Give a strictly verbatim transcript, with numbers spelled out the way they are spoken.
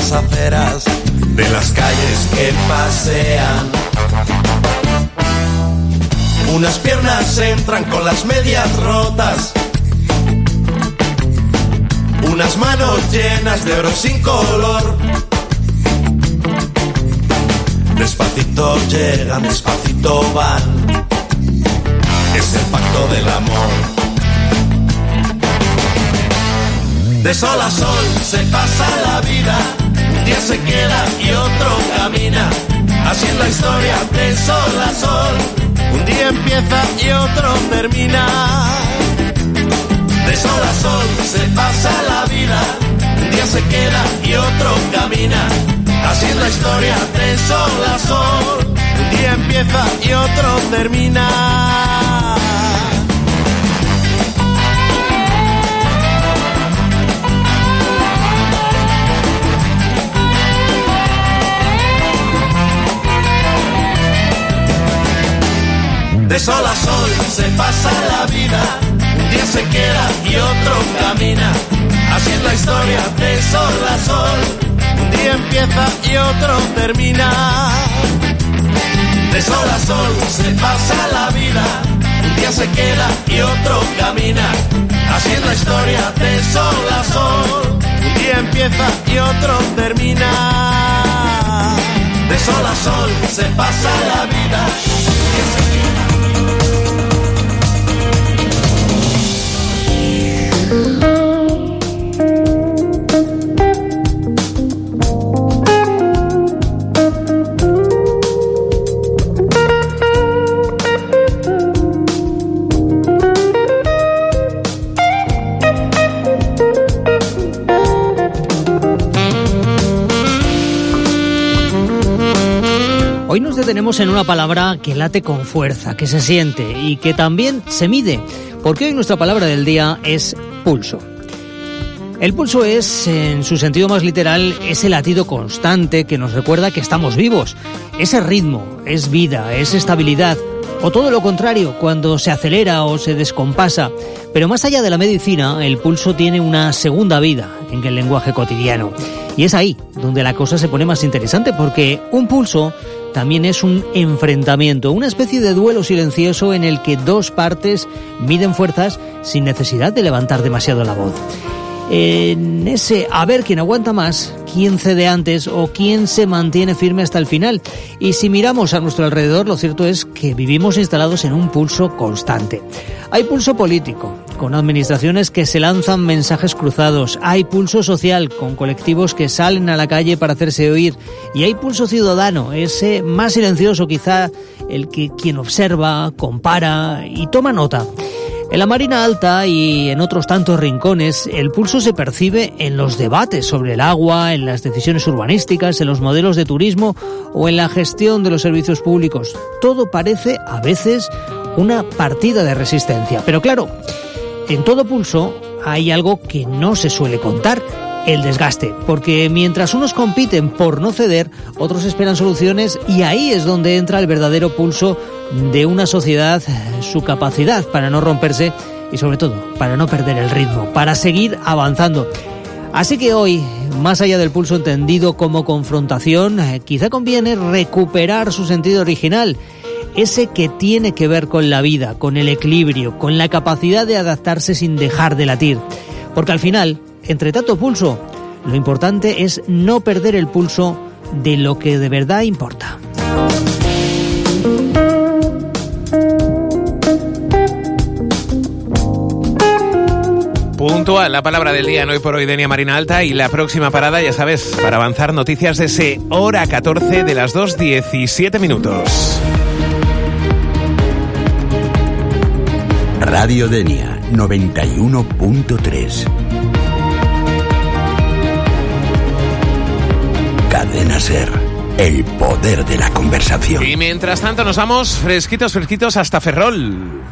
las aceras de las calles que pasean. Unas piernas entran con las medias rotas, unas manos llenas de oro sin color. Despacito llegan, despacito van, es el pacto del amor. De sol a sol se pasa la vida, un día se queda y otro camina. Así es la historia de sol a sol, un día empieza y otro termina. De sol a sol se pasa la vida, un día se queda y otro camina. Así es la historia de sol a sol, un día empieza y otro termina. De sol a sol se pasa la vida, un día se queda y otro camina. Así es la historia de sol a sol, un día empieza y otro termina. De sol a sol se pasa la vida, un día se queda y otro camina. Así es la historia de sol a sol, un día empieza y otro termina. De sol a sol se pasa la vida, un día se queda. Hoy nos detenemos en una palabra que late con fuerza, que se siente y que también se mide, porque hoy nuestra palabra del día es pulso. El pulso es, en su sentido más literal, ese latido constante que nos recuerda que estamos vivos. Ese ritmo, es vida, es estabilidad, o todo lo contrario, cuando se acelera o se descompasa. Pero más allá de la medicina, el pulso tiene una segunda vida en el lenguaje cotidiano. Y es ahí donde la cosa se pone más interesante, porque un pulso también es un enfrentamiento, una especie de duelo silencioso en el que dos partes miden fuerzas sin necesidad de levantar demasiado la voz. En ese a ver quién aguanta más, quién cede antes o quién se mantiene firme hasta el final. Y si miramos a nuestro alrededor, lo cierto es que vivimos instalados en un pulso constante. Hay pulso político, con administraciones que se lanzan mensajes cruzados. Hay pulso social, con colectivos que salen a la calle para hacerse oír. Y hay pulso ciudadano, ese más silencioso quizá, el que quien observa, compara y toma nota. En la Marina Alta y en otros tantos rincones, el pulso se percibe en los debates sobre el agua, en las decisiones urbanísticas, en los modelos de turismo o en la gestión de los servicios públicos. Todo parece, a veces, una partida de resistencia. Pero claro, en todo pulso hay algo que no se suele contar: el desgaste, porque mientras unos compiten por no ceder, otros esperan soluciones, y ahí es donde entra el verdadero pulso de una sociedad, su capacidad para no romperse y sobre todo para no perder el ritmo, para seguir avanzando. Así que hoy, más allá del pulso entendido como confrontación, quizá conviene recuperar su sentido original, ese que tiene que ver con la vida, con el equilibrio, con la capacidad de adaptarse sin dejar de latir. Porque al final, entre tanto pulso, lo importante es no perder el pulso de lo que de verdad importa. Puntual, la palabra del día en Hoy por Hoy, Denia Marina Alta, y la próxima parada, ya sabes, para avanzar, noticias de ese hora catorce de las dos diecisiete minutos. Radio Denia noventa y uno punto tres. Cadena Ser, el poder de la conversación. Y mientras tanto nos vamos fresquitos, fresquitos hasta Ferrol.